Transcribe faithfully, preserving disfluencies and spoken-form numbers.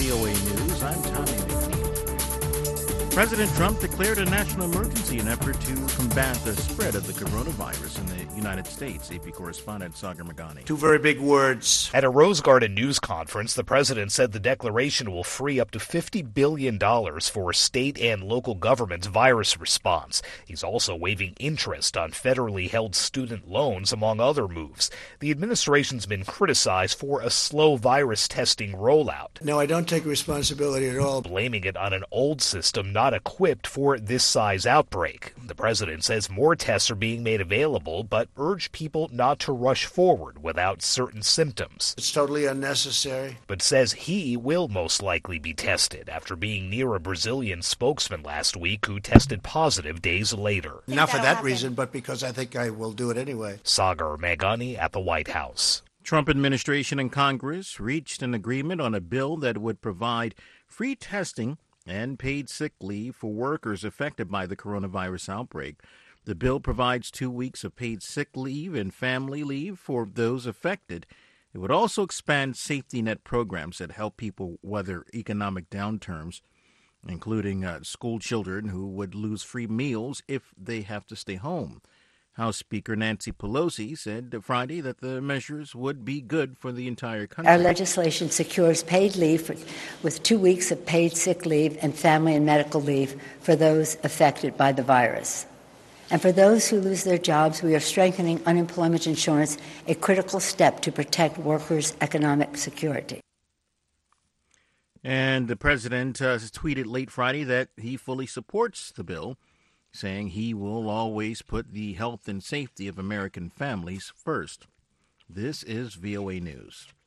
V O A News. I'm Tommy McNeil. President Trump declared a national emergency in an effort to combat the spread of the coronavirus in the United States. A P correspondent Sagar Meghani. Two very big words. At a Rose Garden news conference, the president said the declaration will free up to fifty billion dollars for state and local government's virus response. He's also waiving interest on federally held student loans, among other moves. The administration's been criticized for a slow virus testing rollout. No, I don't take responsibility at all. Blaming it on an old system not equipped for this size outbreak. The president says more tests are being made available, but urged people not to rush forward without certain symptoms. It's totally unnecessary. But says he will most likely be tested after being near a Brazilian spokesman last week who tested positive days later. Not for that reason, but because I think I will do it anyway. Sagar Meghani at the White House. Trump administration and Congress reached an agreement on a bill that would provide free testing and paid sick leave for workers affected by the coronavirus outbreak. The bill provides two weeks of paid sick leave and family leave for those affected. It would also expand safety net programs that help people weather economic downturns, including uh, school children who would lose free meals if they have to stay home. House Speaker Nancy Pelosi said Friday that the measures would be good for the entire country. Our legislation secures paid leave for, with two weeks of paid sick leave and family and medical leave for those affected by the virus. And for those who lose their jobs, we are strengthening unemployment insurance, a critical step to protect workers' economic security. And the president uh, tweeted late Friday that he fully supports the bill, saying he will always put the health and safety of American families first. This is V O A News.